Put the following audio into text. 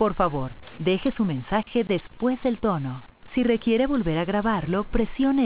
Por favor, deje su mensaje después del tono. Si requiere volver a grabarlo, presione